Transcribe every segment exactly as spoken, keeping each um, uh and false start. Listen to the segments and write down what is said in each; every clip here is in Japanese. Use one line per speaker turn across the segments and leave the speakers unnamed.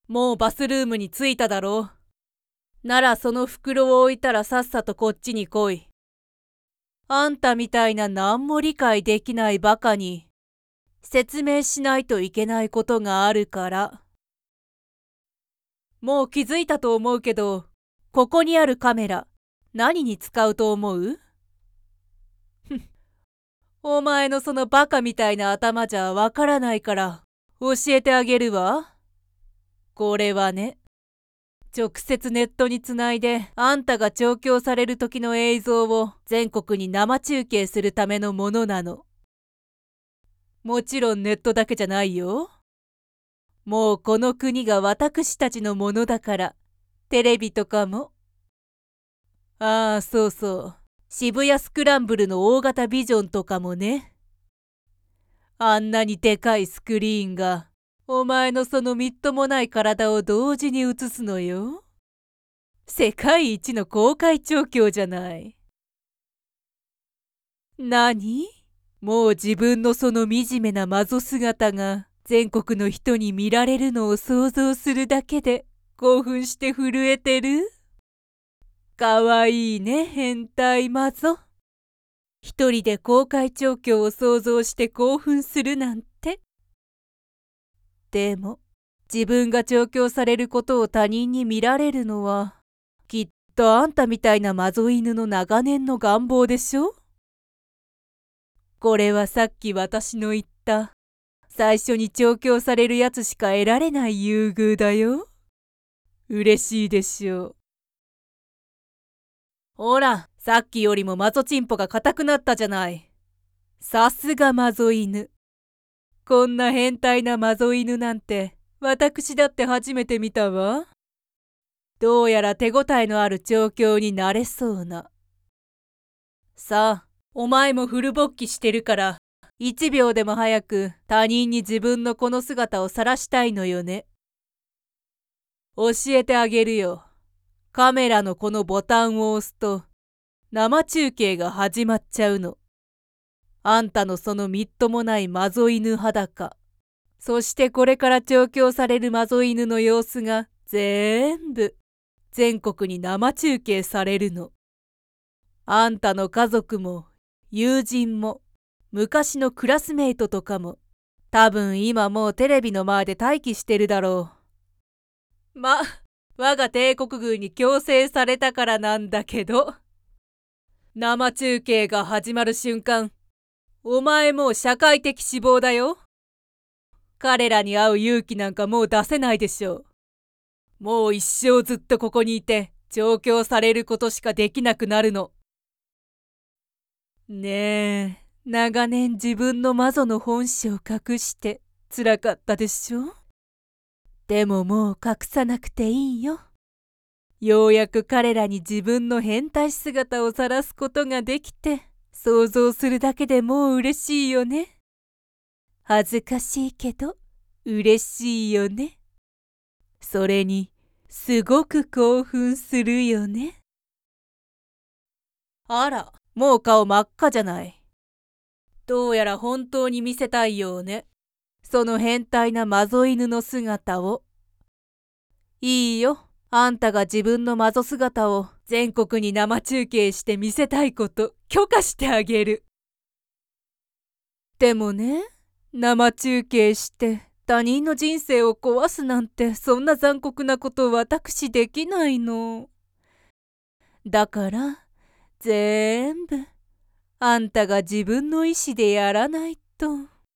もうバスルームに着いただろう。ならその袋を置いたらさっさとこっちに来い。あんたみたいな何も理解できないバカに説明しないといけないことがあるから。もう気づいたと思うけど、ここにあるカメラ、何に使うと思う？お前のそのバカみたいな頭じゃわからないから教えてあげるわ。これはね、直接ネットにつないであんたが調教される時の映像を全国に生中継するためのものなの。もちろんネットだけじゃないよ。もうこの国が私たちのものだから、テレビとかも。ああ、そうそう。渋谷スクランブルの大型ビジョンとかもね。あんなにでかいスクリーンが、お前のそのみっともない体を同時に映すのよ。世界一の公開調教じゃない。何？もう自分のその惨めなマゾ姿が全国の人に見られるのを想像するだけで興奮して震えてる？かわいいね、変態マゾ。一人で公開調教を想像して興奮するなんて。でも、自分が調教されることを他人に見られるのは、きっとあんたみたいなマゾ犬の長年の願望でしょ？これはさっき私の言った、最初に調教されるやつしか得られない優遇だよ。嬉しいでしょう。ほら、さっきよりもマゾチンポが硬くなったじゃない。さすがマゾ犬。こんな変態なマゾ犬なんて、私だって初めて見たわ。どうやら手ごたえのある調教になれそうな。さあ、お前もフル勃起してるから、一秒でも早く他人に自分のこの姿を晒したいのよね。教えてあげるよ。カメラのこのボタンを押すと、生中継が始まっちゃうの。あんたのそのみっともないマゾ犬裸。そしてこれから調教されるマゾ犬の様子が全部全国に生中継されるの。あんたの家族も友人も昔のクラスメイトとかも多分今もうテレビの前で待機してるだろう。ま、我が帝国軍に強制されたからなんだけど。生中継が始まる瞬間、お前もう社会的死亡だよ。彼らに会う勇気なんかもう出せないでしょう。もう一生ずっとここにいて調教されることしかできなくなるの。ねえ、長年自分のマゾの本性を隠して辛かったでしょ？でももう隠さなくていいよ。ようやく彼らに自分の変態姿を晒すことができて、想像するだけでもう嬉しいよね。恥ずかしいけど嬉しいよね。それにすごく興奮するよね。あら、もう顔真っ赤じゃない。どうやら本当に見せたいようね。その変態なマゾ犬の姿を。いいよ。あんたが自分のマゾ姿を全国に生中継して見せたいこと許可してあげる。でもね、生中継して他人の人生を壊すなんてそんな残酷なこと私できないの。だから全部あんたが自分の意志でやらないと。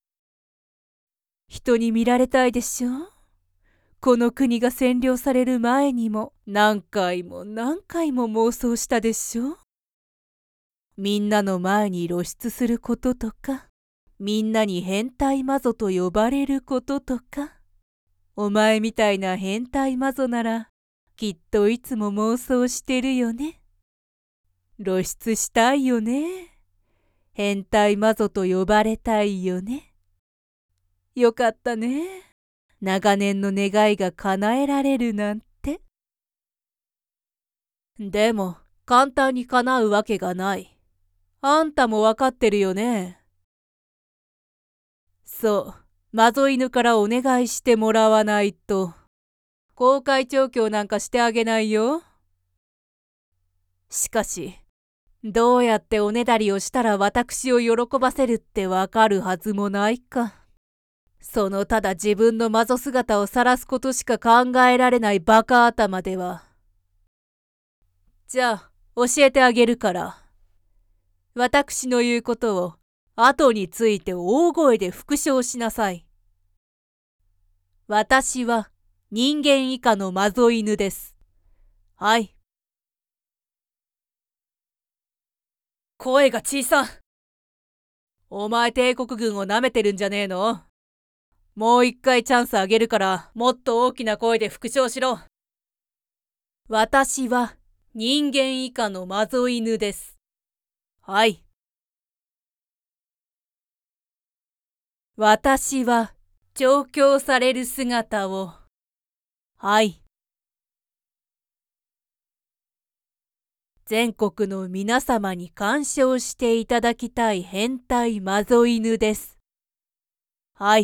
人に見られたいでしょ？この国が占領される前にも何回も何回も妄想したでしょ？みんなの前に露出することとか、みんなに変態マゾと呼ばれることとか。お前みたいな変態マゾならきっといつも妄想してるよね。露出したいよね。変態マゾと呼ばれたいよね。よかったね。長年の願いが叶えられるなんて。でも簡単に叶うわけがない。あんたもわかってるよね。そう、マゾ犬からお願いしてもらわないと。 公開調教なんかしてあげないよ。しかし、どうやっておねだりをしたら私を喜ばせるってわかるはずもないか。そのただ自分のマゾ姿を晒すことしか考えられないバカ頭では。じゃあ、教えてあげるから。私の言うことを後について大声で復唱しなさい。私は人間以下のマゾ犬です。はい。声が小さ。お前帝国軍をなめてるんじゃねえの？もう一回チャンスあげるからもっと大きな声で復唱しろ。私は人間以下のマゾ犬です。はい。私は調教される姿を。はい。全国の皆様に鑑賞していただきたい変態マゾ犬です。はい。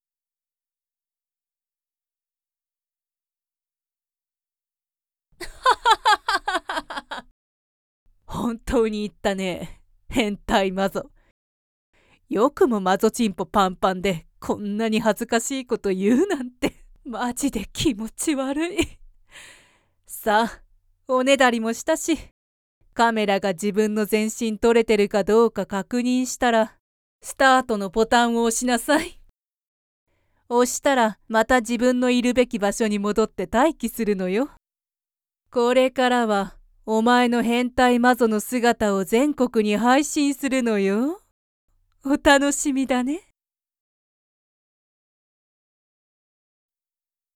本当に言ったね。変態マゾ。よくもマゾチンポパンパンでこんなに恥ずかしいこと言うなんて。マジで気持ち悪い。さあ、おねだりもしたし、カメラが自分の全身撮れてるかどうか確認したら、スタートのボタンを押しなさい。押したらまた自分のいるべき場所に戻って待機するのよ。これからはお前の変態マゾの姿を全国に配信するのよ。お楽しみだね。